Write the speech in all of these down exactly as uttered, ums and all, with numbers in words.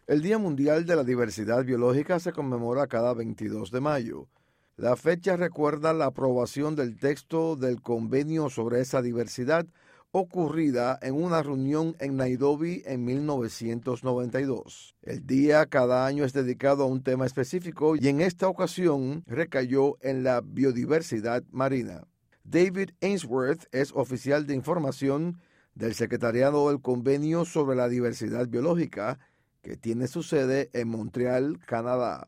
El Día Mundial de la Diversidad Biológica se conmemora cada veintidós de mayo. La fecha recuerda la aprobación del texto del Convenio sobre esa diversidad ocurrida en una reunión en Nairobi en mil novecientos noventa y dos. El día cada año es dedicado a un tema específico y en esta ocasión recayó en la biodiversidad marina. David Ainsworth es oficial de información del Secretariado del Convenio sobre la Diversidad Biológica, que tiene su sede en Montreal, Canadá.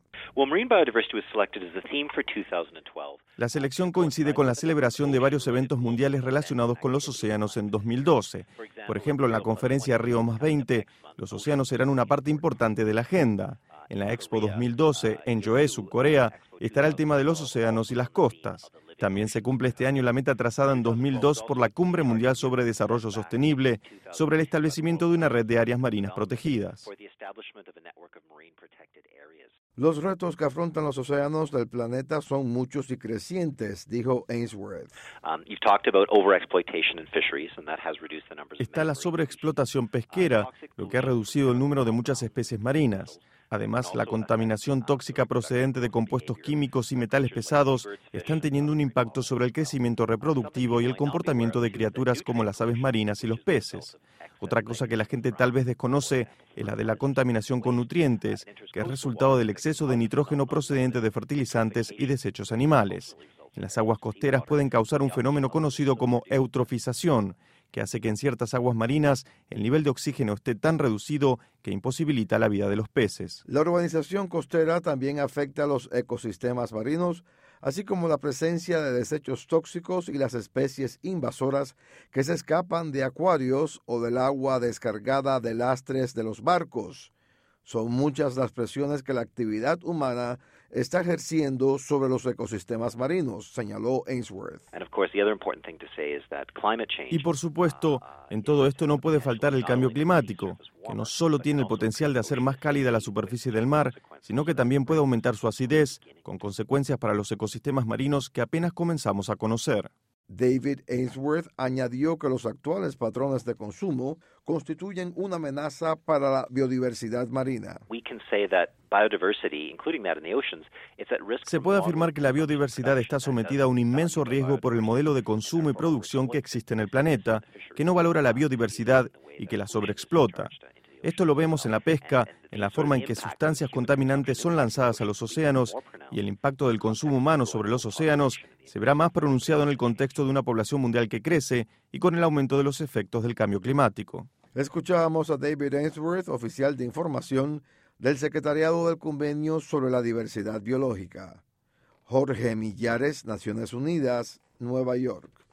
La selección coincide con la celebración de varios eventos mundiales relacionados con los océanos en dos mil doce. Por ejemplo, en la conferencia Río más veinte, los océanos serán una parte importante de la agenda. En la Expo dos mil doce, en Yoe, Corea, estará el tema de los océanos y las costas. También se cumple este año la meta trazada en dos mil dos por la Cumbre Mundial sobre Desarrollo Sostenible, sobre el establecimiento de una red de áreas marinas protegidas. Los retos que afrontan los océanos del planeta son muchos y crecientes, dijo Ainsworth. Está la sobreexplotación pesquera, lo que ha reducido el número de muchas especies marinas. Además, la contaminación tóxica procedente de compuestos químicos y metales pesados están teniendo un impacto sobre el crecimiento reproductivo y el comportamiento de criaturas como las aves marinas y los peces. Otra cosa que la gente tal vez desconoce es la de la contaminación con nutrientes, que es resultado del exceso de nitrógeno procedente de fertilizantes y desechos animales. En las aguas costeras pueden causar un fenómeno conocido como eutrofización, que hace que en ciertas aguas marinas el nivel de oxígeno esté tan reducido que imposibilita la vida de los peces. La urbanización costera también afecta a los ecosistemas marinos, así como la presencia de desechos tóxicos y las especies invasoras que se escapan de acuarios o del agua descargada de lastres de los barcos. Son muchas las presiones que la actividad humana está ejerciendo sobre los ecosistemas marinos, señaló Ainsworth. Y por supuesto, en todo esto no puede faltar el cambio climático, que no solo tiene el potencial de hacer más cálida la superficie del mar, sino que también puede aumentar su acidez, con consecuencias para los ecosistemas marinos que apenas comenzamos a conocer. David Ainsworth añadió que los actuales patrones de consumo constituyen una amenaza para la biodiversidad marina. Se puede afirmar que la biodiversidad está sometida a un inmenso riesgo por el modelo de consumo y producción que existe en el planeta, que no valora la biodiversidad y que la sobreexplota. Esto lo vemos en la pesca, en la forma en que sustancias contaminantes son lanzadas a los océanos, y el impacto del consumo humano sobre los océanos se verá más pronunciado en el contexto de una población mundial que crece y con el aumento de los efectos del cambio climático. Escuchábamos a David Ainsworth, oficial de información del Secretariado del Convenio sobre la Diversidad Biológica. Jorge Millares, Naciones Unidas, Nueva York.